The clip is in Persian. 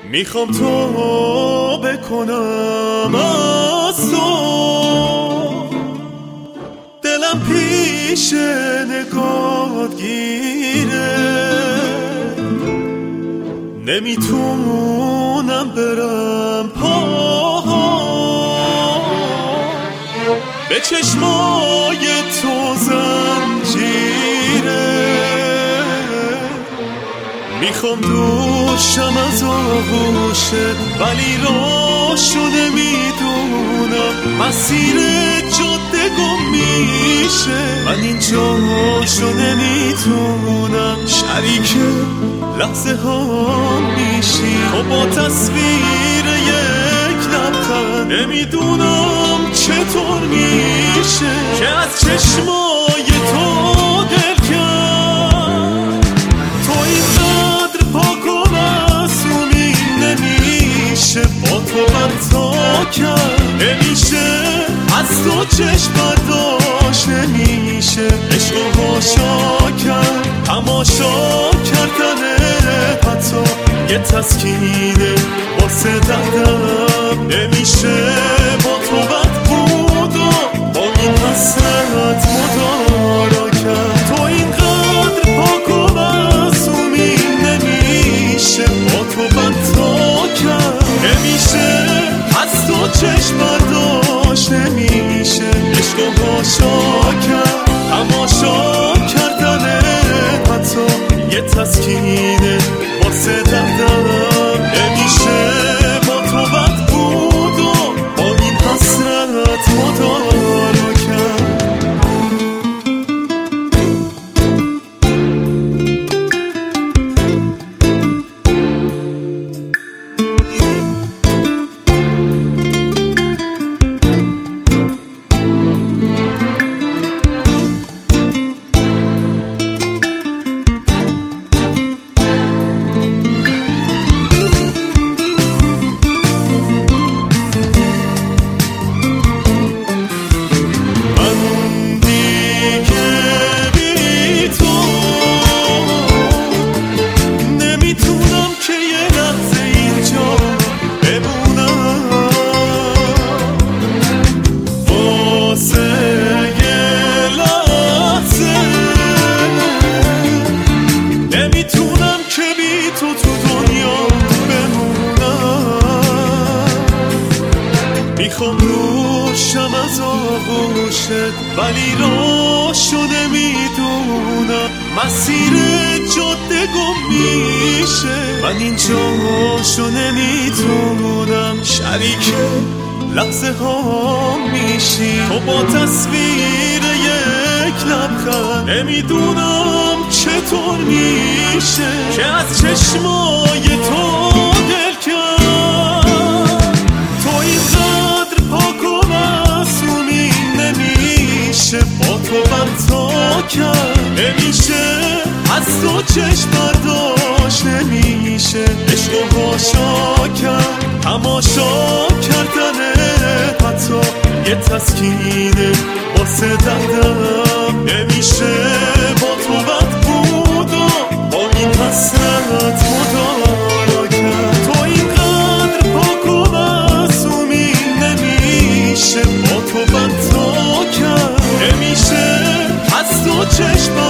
میخوام تو بکنم از تو، دلم پیش نگات گیره، نمیتونم برم پاها به چشمای تو زنجیره. میخوام دوشم از آغوشت ولی راشو نمیدونم، مسیر جاده گم میشه، من این جاشو نمیتونم. شریک لحظه ها میشی تو با تصویر یک لبخند، نمیدونم چطور میشه که از چشمای تو دل کرد. تو اینقدر پاک و معصومی، نمیشه با تو برتا کرد، نمیشه از تو چشم برداشت، نمیشه عشق و هاشا کرد. تماشا کردن حتی یه تسکینه واسه دردم، نمیشه با تو بد بود و با این حسرت مدارا کرد. تو اینقدر پاک و معصومی، نمیشه با تو بدتا کرد، نمیشه از تو چشم برداشت، نمیشه عشق و هاشا کرد. تماشا کردن حتی یه تسکینه واسه دردم، نمیشه با تو بد بود و با این حسرت مدارا کرد. میخوام روشم از آغوشت ولی راشو نمیدونم، مسیر جاده گم میشه، من این جاشو نمیدونم. شریک لحظه ها میشی تو با تصویر یک لبخند، نمیدونم چطور میشه که از چشمای تو دل کرد. تو اینقدر پاک و معصومی، نمیشه با تو برتا کرد، نمیشه از تو چشم برداشت، نمیشه عشق و هاشا کرد. تماشا کردن حتی یه تسکینه واسه دردم، نمیشه با تو بد بود و با این حسرت مدارا کرد. تو اینقدر پاک و معصومی، نمیشه با تو بدتا کرد، نمیشه از تو چشم